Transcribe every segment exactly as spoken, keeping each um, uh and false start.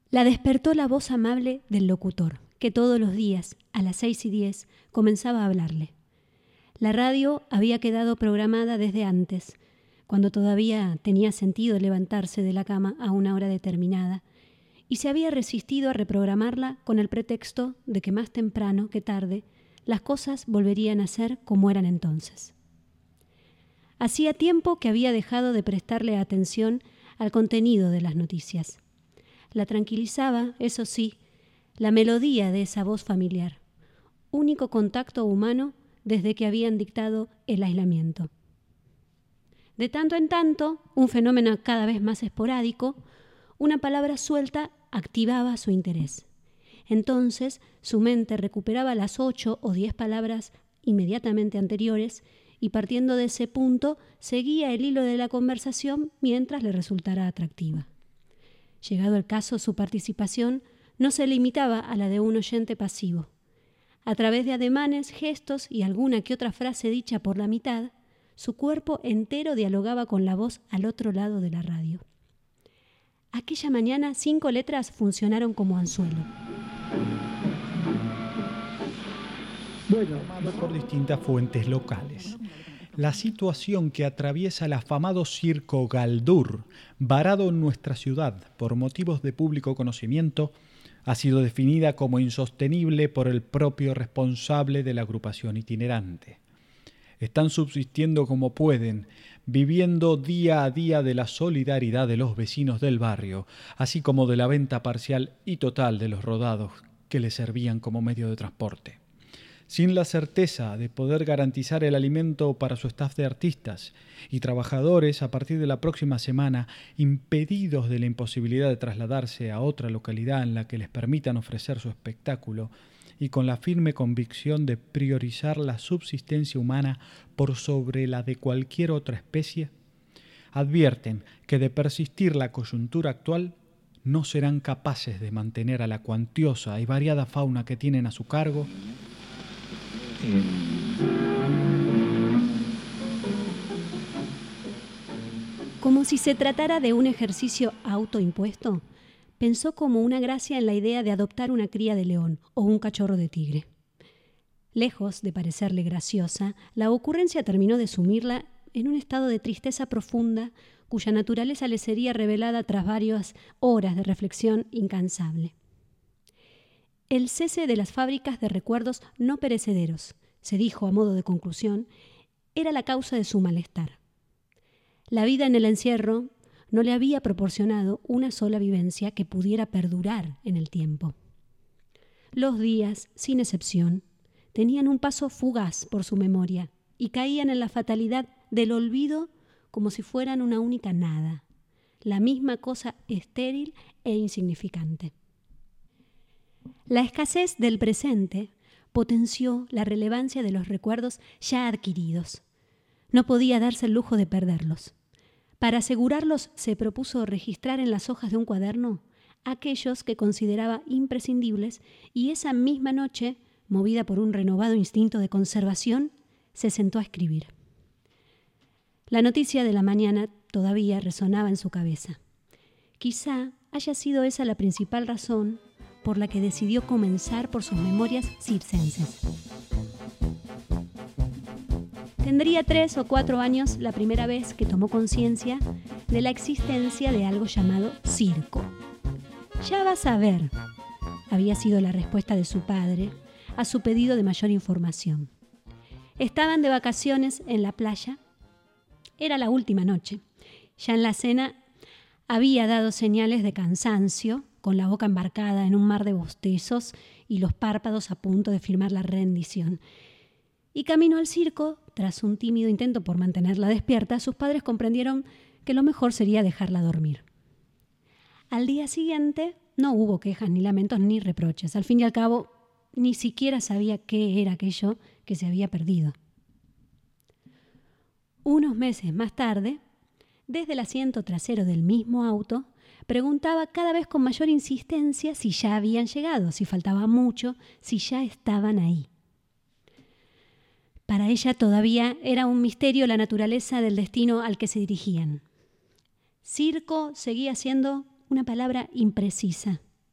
La despertó la voz amable del locutor, que todos los días, a las seis y diez, comenzaba a hablarle. La radio había quedado programada desde antes, cuando todavía tenía sentido levantarse de la cama a una hora determinada, y se había resistido a reprogramarla con el pretexto de que más temprano que tarde las cosas volverían a ser como eran entonces. Hacía tiempo que había dejado de prestarle atención al contenido de las noticias. La tranquilizaba, eso sí, la melodía de esa voz familiar, único contacto humano desde que habían dictado el aislamiento. De tanto en tanto, un fenómeno cada vez más esporádico, una palabra suelta activaba su interés. Entonces, su mente recuperaba las ocho o diez palabras inmediatamente anteriores y partiendo de ese punto, seguía el hilo de la conversación mientras le resultara atractiva. Llegado el caso, su participación no se limitaba a la de un oyente pasivo. A través de ademanes, gestos y alguna que otra frase dicha por la mitad, su cuerpo entero dialogaba con la voz al otro lado de la radio. Aquella mañana, cinco letras funcionaron como anzuelo. Bueno, por distintas fuentes locales. La situación que atraviesa el afamado circo Galdur, varado en nuestra ciudad por motivos de público conocimiento, ha sido definida como insostenible por el propio responsable de la agrupación itinerante. Están subsistiendo como pueden, viviendo día a día de la solidaridad de los vecinos del barrio, así como de la venta parcial y total de los rodados que les servían como medio de transporte. Sin la certeza de poder garantizar el alimento para su staff de artistas y trabajadores a partir de la próxima semana, impedidos de la imposibilidad de trasladarse a otra localidad en la que les permitan ofrecer su espectáculo, y con la firme convicción de priorizar la subsistencia humana por sobre la de cualquier otra especie, advierten que de persistir la coyuntura actual no serán capaces de mantener a la cuantiosa y variada fauna que tienen a su cargo. Como si se tratara de un ejercicio autoimpuesto, pensó como una gracia en la idea de adoptar una cría de león o un cachorro de tigre. Lejos de parecerle graciosa, la ocurrencia terminó de sumirla en un estado de tristeza profunda cuya naturaleza le sería revelada tras varias horas de reflexión incansable. El cese de las fábricas de recuerdos no perecederos, se dijo a modo de conclusión, era la causa de su malestar. La vida en el encierro no le había proporcionado una sola vivencia que pudiera perdurar en el tiempo. Los días, sin excepción, tenían un paso fugaz por su memoria y caían en la fatalidad del olvido como si fueran una única nada, la misma cosa estéril e insignificante. La escasez del presente potenció la relevancia de los recuerdos ya adquiridos. No podía darse el lujo de perderlos. Para asegurarlos, se propuso registrar en las hojas de un cuaderno aquellos que consideraba imprescindibles y esa misma noche, movida por un renovado instinto de conservación, se sentó a escribir. La noticia de la mañana todavía resonaba en su cabeza. Quizá haya sido esa la principal razón por la que decidió comenzar por sus memorias circenses. Tendría tres o cuatro años la primera vez que tomó conciencia de la existencia de algo llamado circo. «Ya vas a ver», había sido la respuesta de su padre a su pedido de mayor información. Estaban de vacaciones en la playa. Era la última noche. Ya en la cena había dado señales de cansancio, con la boca embarcada en un mar de bostezos y los párpados a punto de firmar la rendición. Y camino al circo, tras un tímido intento por mantenerla despierta, sus padres comprendieron que lo mejor sería dejarla dormir. Al día siguiente no hubo quejas, ni lamentos, ni reproches. Al fin y al cabo, ni siquiera sabía qué era aquello que se había perdido. Unos meses más tarde, desde el asiento trasero del mismo auto, preguntaba cada vez con mayor insistencia si ya habían llegado, si faltaba mucho, si ya estaban ahí. Para ella todavía era un misterio la naturaleza del destino al que se dirigían. Circo seguía siendo una palabra imprecisa.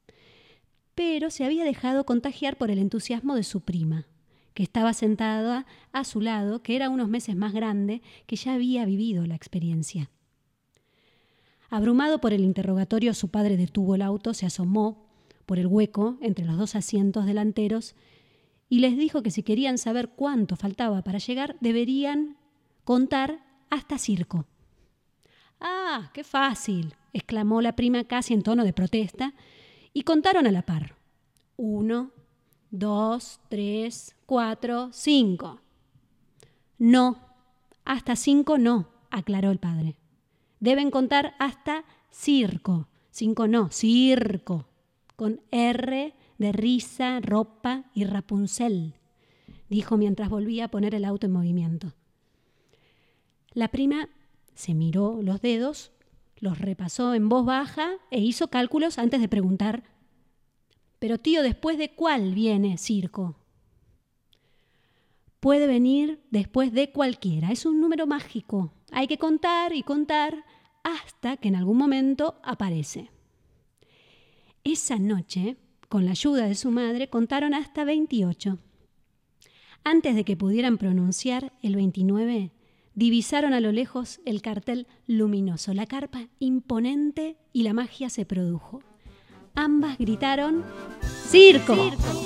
pero se había dejado contagiar por el entusiasmo de su prima, que estaba sentada a su lado, que era unos meses más grande, que ya había vivido la experiencia. Abrumado por el interrogatorio, su padre detuvo el auto, se asomó por el hueco entre los dos asientos delanteros y les dijo que si querían saber cuánto faltaba para llegar, deberían contar hasta circo. ¡Ah, qué fácil!, exclamó la prima casi en tono de protesta, y contaron a la par. Uno, dos, tres, cuatro, cinco. No, hasta cinco no, aclaró el padre. Deben contar hasta circo. Cinco no, circo. Con R de risa, ropa y Rapunzel, dijo mientras volvía a poner el auto en movimiento. La prima se miró los dedos, los repasó en voz baja e hizo cálculos antes de preguntar: «Pero tío, ¿después de cuál viene circo?» Puede venir después de cualquiera. Es un número mágico. Hay que contar y contar hasta que en algún momento aparece. Esa noche, con la ayuda de su madre, contaron hasta veintiocho. Antes de que pudieran pronunciar el veintinueve, divisaron a lo lejos el cartel luminoso, la carpa imponente, y la magia se produjo. Ambas gritaron: ¡Circo! ¡Circo!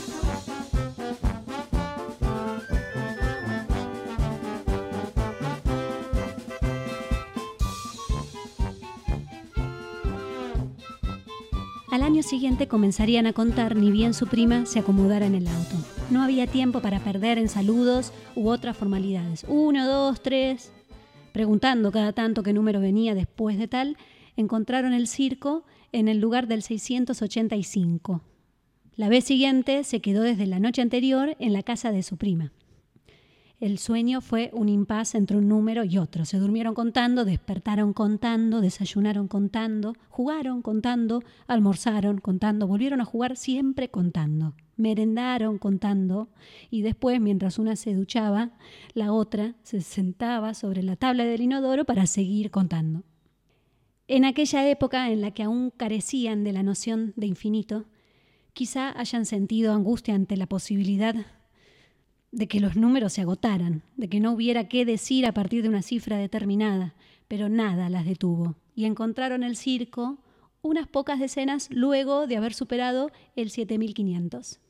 Al año siguiente comenzarían a contar, ni bien su prima se acomodara en el auto. No había tiempo para perder en saludos u otras formalidades. Uno, dos, tres. Preguntando cada tanto qué número venía después de tal, encontraron el circo en el lugar del seiscientos ochenta y cinco. La vez siguiente se quedó desde la noche anterior en la casa de su prima. El sueño fue un impasse entre un número y otro. Se durmieron contando, despertaron contando, desayunaron contando, jugaron contando, almorzaron contando, volvieron a jugar siempre contando, merendaron contando y después, mientras una se duchaba, la otra se sentaba sobre la tabla del inodoro para seguir contando. En aquella época en la que aún carecían de la noción de infinito, quizá hayan sentido angustia ante la posibilidad de que los números se agotaran, de que no hubiera qué decir a partir de una cifra determinada, pero nada las detuvo, y encontraron el circo unas pocas decenas luego de haber superado el siete mil quinientos.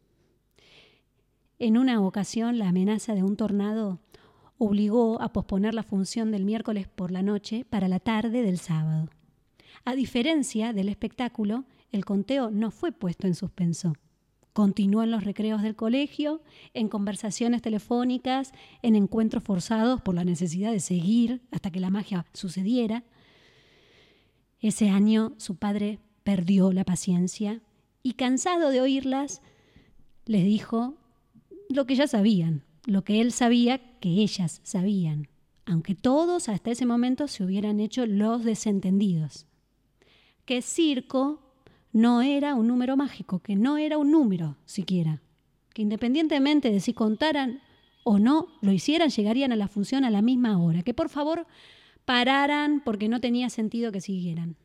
En una ocasión, la amenaza de un tornado obligó a posponer la función del miércoles por la noche para la tarde del sábado. A diferencia del espectáculo, el conteo no fue puesto en suspenso. Continuó en los recreos del colegio, en conversaciones telefónicas, en encuentros forzados por la necesidad de seguir hasta que la magia sucediera. Ese año su padre perdió la paciencia y, cansado de oírlas, les dijo lo que ya sabían, lo que él sabía que ellas sabían, aunque todos hasta ese momento se hubieran hecho los desentendidos. Que circo no era un número mágico, que no era un número siquiera, que independientemente de si contaran o no lo hicieran, llegarían a la función a la misma hora, que por favor pararan porque no tenía sentido que siguieran.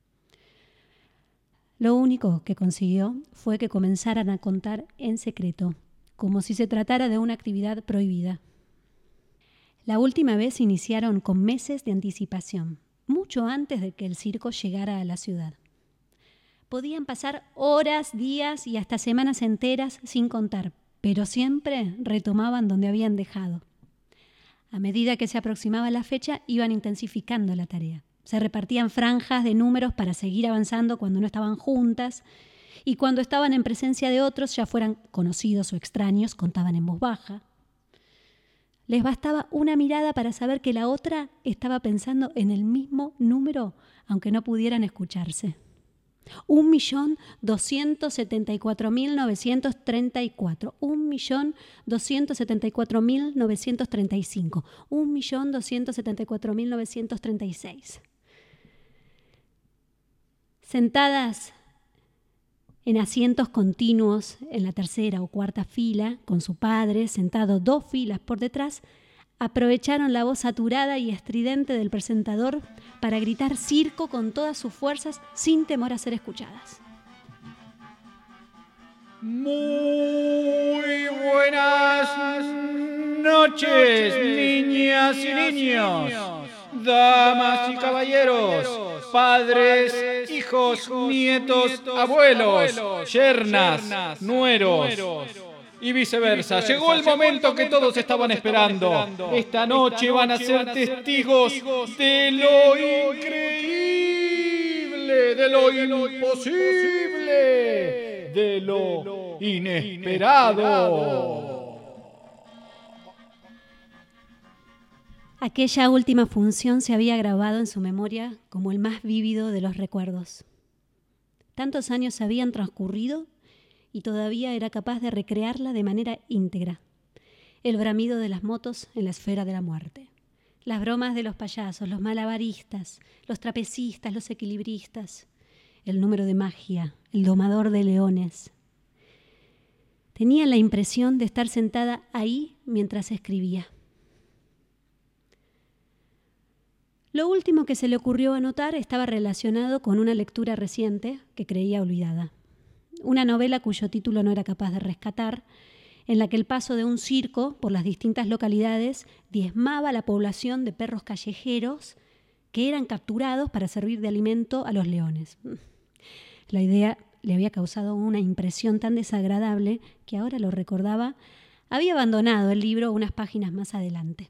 Lo único que consiguió fue que comenzaran a contar en secreto, como si se tratara de una actividad prohibida. La última vez iniciaron con meses de anticipación, mucho antes de que el circo llegara a la ciudad. Podían pasar horas, días y hasta semanas enteras sin contar, pero siempre retomaban donde habían dejado. A medida que se aproximaba la fecha, iban intensificando la tarea. Se repartían franjas de números para seguir avanzando cuando no estaban juntas, y cuando estaban en presencia de otros, ya fueran conocidos o extraños, contaban en voz baja. Les bastaba una mirada para saber que la otra estaba pensando en el mismo número, aunque no pudieran escucharse. Un millón doscientos setenta y cuatro mil novecientos treinta y cuatro, un millón doscientos setenta y cuatro mil novecientos treinta y cinco, un millón doscientos setenta y cuatro mil novecientos treinta y seis. Sentadas en asientos continuos en la tercera o cuarta fila, con su padre sentado dos filas por detrás, aprovecharon la voz saturada y estridente del presentador para gritar circo con todas sus fuerzas sin temor a ser escuchadas. Muy buenas noches, niñas y niños, damas y caballeros, padres, hijos, nietos, abuelos, yernas, nueros y viceversa. Llegó el momento que todos estaban esperando. Esta noche van a ser testigos de lo increíble, de lo imposible, de lo inesperado. Aquella última función se había grabado en su memoria como el más vívido de los recuerdos. Tantos años habían transcurrido y todavía era capaz de recrearla de manera íntegra. El bramido de las motos en la esfera de la muerte. Las bromas de los payasos, los malabaristas, los trapecistas, los equilibristas. El número de magia, el domador de leones. Tenía la impresión de estar sentada ahí mientras escribía. Lo último que se le ocurrió anotar estaba relacionado con una lectura reciente que creía olvidada. Una novela cuyo título no era capaz de rescatar, en la que el paso de un circo por las distintas localidades diezmaba a la población de perros callejeros que eran capturados para servir de alimento a los leones. La idea le había causado una impresión tan desagradable que ahora lo recordaba, había abandonado el libro unas páginas más adelante.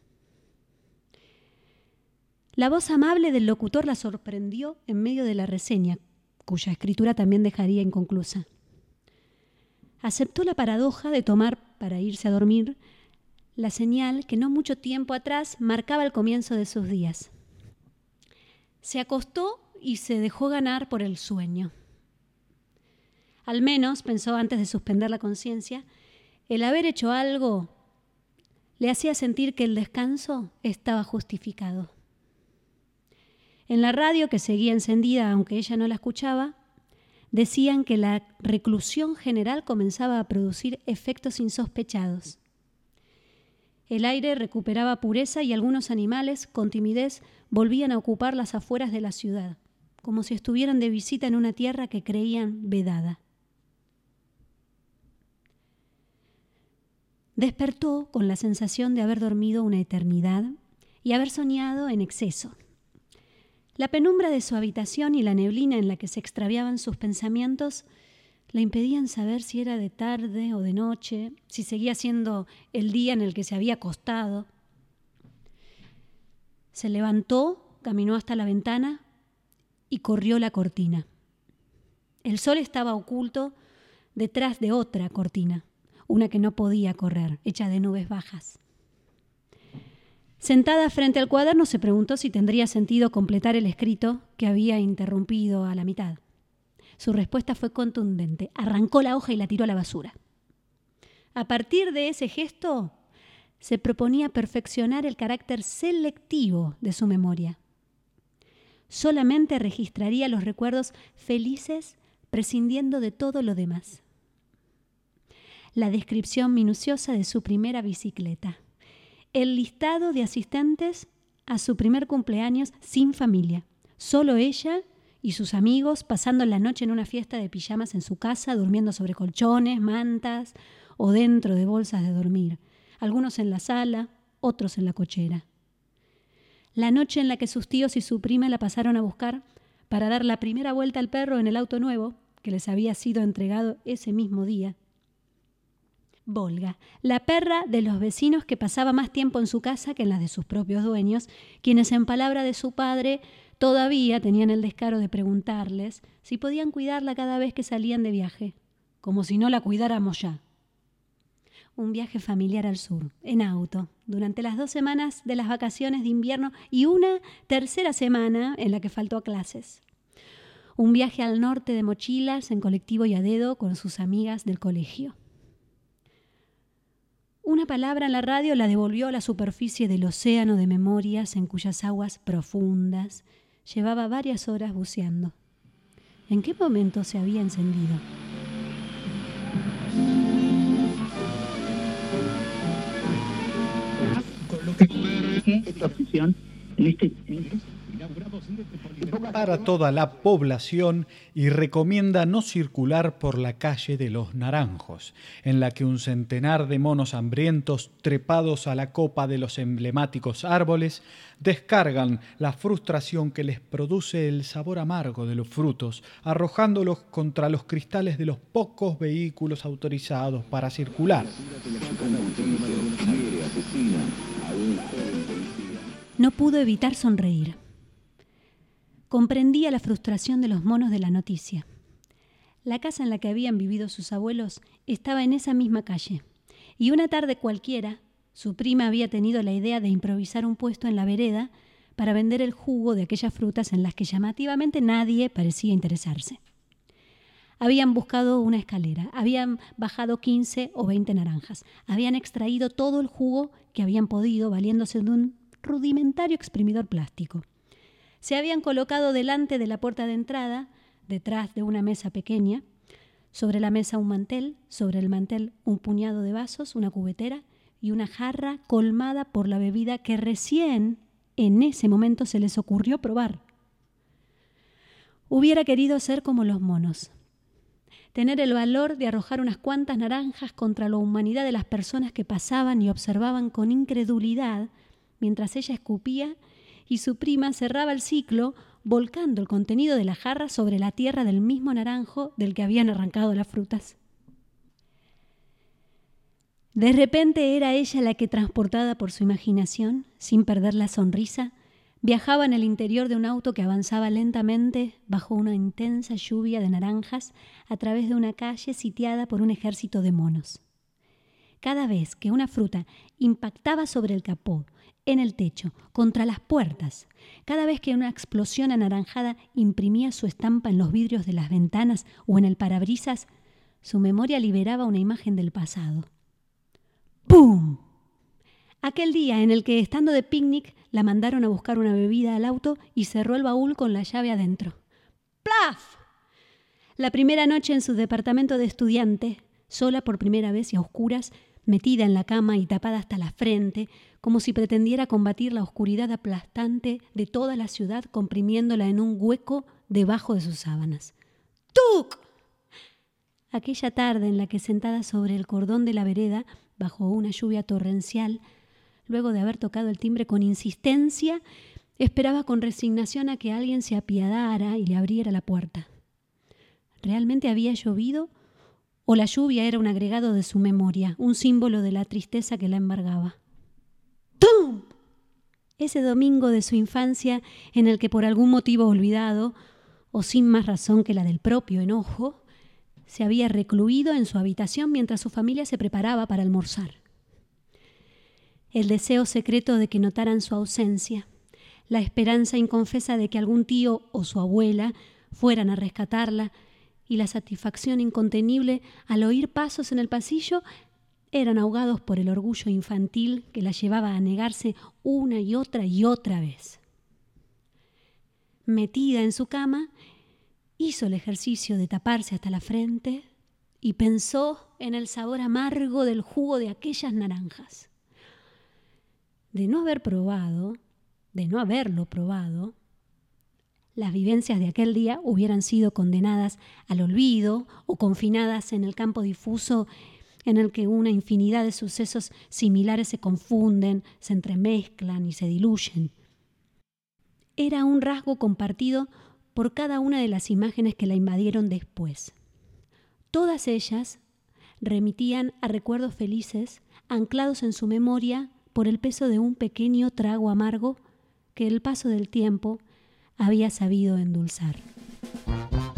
La voz amable del locutor la sorprendió en medio de la reseña, cuya escritura también dejaría inconclusa. Aceptó la paradoja de tomar, para irse a dormir, la señal que no mucho tiempo atrás marcaba el comienzo de sus días. Se acostó y se dejó ganar por el sueño. Al menos, pensó antes de suspender la conciencia, el haber hecho algo le hacía sentir que el descanso estaba justificado. En la radio, que seguía encendida aunque ella no la escuchaba, decían que la reclusión general comenzaba a producir efectos insospechados. El aire recuperaba pureza y algunos animales, con timidez, volvían a ocupar las afueras de la ciudad, como si estuvieran de visita en una tierra que creían vedada. Despertó con la sensación de haber dormido una eternidad y haber soñado en exceso. La penumbra de su habitación y la neblina en la que se extraviaban sus pensamientos le impedían saber si era de tarde o de noche, si seguía siendo el día en el que se había acostado. Se levantó, caminó hasta la ventana y corrió la cortina. El sol estaba oculto detrás de otra cortina, una que no podía correr, hecha de nubes bajas. Sentada frente al cuaderno, se preguntó si tendría sentido completar el escrito que había interrumpido a la mitad. Su respuesta fue contundente. Arrancó la hoja y la tiró a la basura. A partir de ese gesto, se proponía perfeccionar el carácter selectivo de su memoria. Solamente registraría los recuerdos felices, prescindiendo de todo lo demás. La descripción minuciosa de su primera bicicleta. El listado de asistentes a su primer cumpleaños sin familia. Solo ella y sus amigos pasando la noche en una fiesta de pijamas en su casa, durmiendo sobre colchones, mantas o dentro de bolsas de dormir. Algunos en la sala, otros en la cochera. La noche en la que sus tíos y su prima la pasaron a buscar para dar la primera vuelta al perro en el auto nuevo que les había sido entregado ese mismo día. Volga, la perra de los vecinos que pasaba más tiempo en su casa que en las de sus propios dueños, quienes en palabra de su padre todavía tenían el descaro de preguntarles si podían cuidarla cada vez que salían de viaje, como si no la cuidáramos ya. Un viaje familiar al sur, en auto, durante las dos semanas de las vacaciones de invierno y una tercera semana en la que faltó a clases. Un viaje al norte de mochilas, en colectivo y a dedo, con sus amigas del colegio. Una palabra en la radio la devolvió a la superficie del océano de memorias en cuyas aguas profundas llevaba varias horas buceando. ¿En qué momento se había encendido? Con lo que esta función en este para toda la población y recomienda no circular por la calle de los Naranjos, en la que un centenar de monos hambrientos trepados a la copa de los emblemáticos árboles descargan la frustración que les produce el sabor amargo de los frutos, arrojándolos contra los cristales de los pocos vehículos autorizados para circular. No pudo evitar sonreír. Comprendía la frustración de los monos de la noticia. La casa en la que habían vivido sus abuelos estaba en esa misma calle, y una tarde cualquiera, su prima había tenido la idea de improvisar un puesto en la vereda para vender el jugo de aquellas frutas en las que llamativamente nadie parecía interesarse. Habían buscado una escalera, habían bajado quince o veinte naranjas, habían extraído todo el jugo que habían podido valiéndose de un rudimentario exprimidor plástico. Se habían colocado delante de la puerta de entrada, detrás de una mesa pequeña, sobre la mesa un mantel, sobre el mantel un puñado de vasos, una cubetera y una jarra colmada por la bebida que recién en ese momento se les ocurrió probar. Hubiera querido ser como los monos, tener el valor de arrojar unas cuantas naranjas contra la humanidad de las personas que pasaban y observaban con incredulidad mientras ella escupía y su prima cerraba el ciclo volcando el contenido de la jarra sobre la tierra del mismo naranjo del que habían arrancado las frutas. De repente era ella la que, transportada por su imaginación, sin perder la sonrisa, viajaba en el interior de un auto que avanzaba lentamente bajo una intensa lluvia de naranjas a través de una calle sitiada por un ejército de monos. Cada vez que una fruta impactaba sobre el capó, en el techo, contra las puertas, cada vez que una explosión anaranjada imprimía su estampa en los vidrios de las ventanas o en el parabrisas, su memoria liberaba una imagen del pasado. ¡Pum! Aquel día en el que, estando de picnic, la mandaron a buscar una bebida al auto y cerró el baúl con la llave adentro. ¡Plaf! La primera noche en su departamento de estudiante, sola por primera vez y a oscuras, metida en la cama y tapada hasta la frente, como si pretendiera combatir la oscuridad aplastante de toda la ciudad comprimiéndola en un hueco debajo de sus sábanas. ¡Tuc! Aquella tarde en la que, sentada sobre el cordón de la vereda, bajo una lluvia torrencial, luego de haber tocado el timbre con insistencia, esperaba con resignación a que alguien se apiadara y le abriera la puerta. ¿Realmente había llovido? ¿O la lluvia era un agregado de su memoria, un símbolo de la tristeza que la embargaba? ¡Tum! Ese domingo de su infancia en el que por algún motivo olvidado, o sin más razón que la del propio enojo, se había recluido en su habitación mientras su familia se preparaba para almorzar. El deseo secreto de que notaran su ausencia, la esperanza inconfesa de que algún tío o su abuela fueran a rescatarla y la satisfacción incontenible al oír pasos en el pasillo eran ahogados por el orgullo infantil que la llevaba a negarse una y otra y otra vez. Metida en su cama, hizo el ejercicio de taparse hasta la frente y pensó en el sabor amargo del jugo de aquellas naranjas. De no haber probado, de no haberlo probado, las vivencias de aquel día hubieran sido condenadas al olvido o confinadas en el campo difuso en el que una infinidad de sucesos similares se confunden, se entremezclan y se diluyen. Era un rasgo compartido por cada una de las imágenes que la invadieron después. Todas ellas remitían a recuerdos felices anclados en su memoria por el peso de un pequeño trago amargo que el paso del tiempo había sabido endulzar.